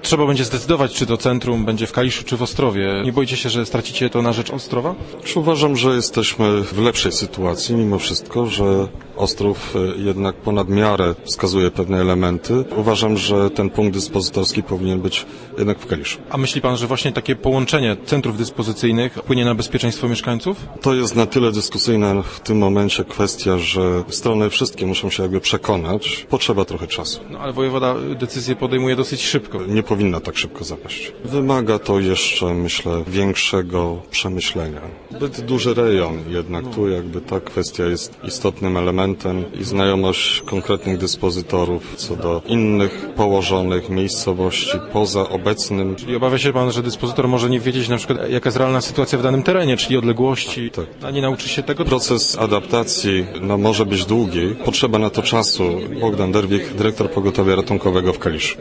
trzeba będzie zdecydować, czy to centrum będzie w Kaliszu, czy w Ostrowie. Nie boicie się, że stracicie to na rzecz Ostrowa? Uważam, że jesteśmy w lepszej sytuacji mimo wszystko, że Ostrów jednak ponad miarę wskazuje pewne elementy. Uważam, że ten punkt dyspozytorski powinien być jednak w Kaliszu. A myśli pan, że właśnie takie połączenie centrów dyspozycyjnych wpłynie na bezpieczeństwo mieszkańców? To jest na tyle dyskusyjna w tym momencie kwestia, że strony wszystkie muszą się jakby przekonać. Potrzeba trochę czasu. No ale wojewoda decyzję podejmuje dosyć szybko. Nie powinna tak szybko zapaść. Wymaga to jeszcze, myślę, większego przemyślenia. Zbyt duży rejon jednak tu jakby ta kwestia jest istotnym elementem i znajomość konkretnych dyspozytorów co do innych położonych miejscowości poza obecnym. Czyli obawia się pan, że dyspozytor może nie wiedzieć na przykład jaka jest realna sytuacja w danym terenie, czyli odległości, Tak. a nie nauczy się tego? Proces adaptacji może być długi. Potrzeba na to czasu. Bogdan Derwik, dyrektor pogotowia ratunkowego w Kaliszu.